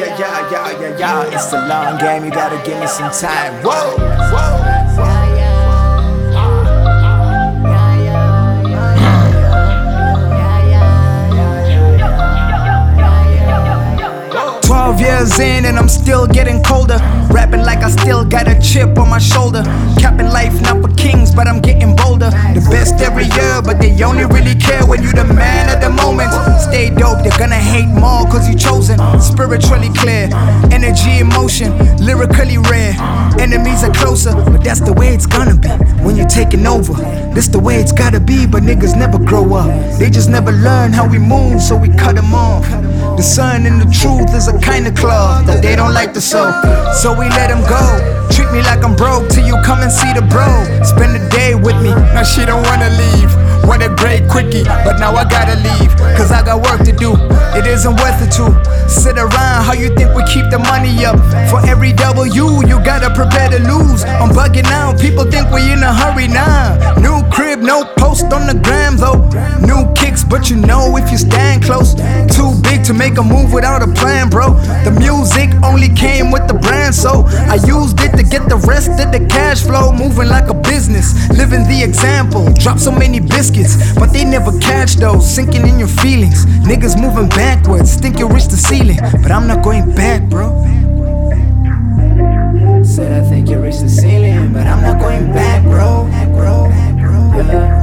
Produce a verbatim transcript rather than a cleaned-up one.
yeah, yeah, yeah, yeah, yeah. It's a long game, you gotta give me some time. Whoa, whoa. Twelve years in and I'm still getting colder. Rapping like I still got a chip on my shoulder. Capping life not for kings, but I'm getting bolder. The best every year, but they only really care when you the man at the moment. Stay dope, they're gonna hate more cause you chosen. Spiritually clear, energy in motion, lyrically rare. Enemies are closer, but that's the way it's gonna be when you're taking over. This the way it's gotta be, but niggas never grow up. They just never learn how we move, so we cut them off. The sun and the truth is a kind of cloth that they don't like to sew, so we let them go. Treat me like I'm broke till you come and see the bro. Spend the day with me, now she don't wanna leave. What a great quickie, but now I gotta leave, cause I got work to do. It isn't worth it to sit around. How you think we keep the money up? For every W, you gotta prepare to lose. I'm bugging out, people think we in a hurry now. New crib, no post on the gram though. New kicks, but you know if you stand close. Too big to make a move without a plan, bro. The music only came with the brand, so I used it to get the rest of the cash flow. Moving like a business, living the example. Drop so many biscuits, but they never catch those. Sinking in your feelings, niggas moving backwards, think you reach the ceiling, but I'm not going back, bro. Said I think you reached the ceiling, but I'm not going back, bro. Yeah.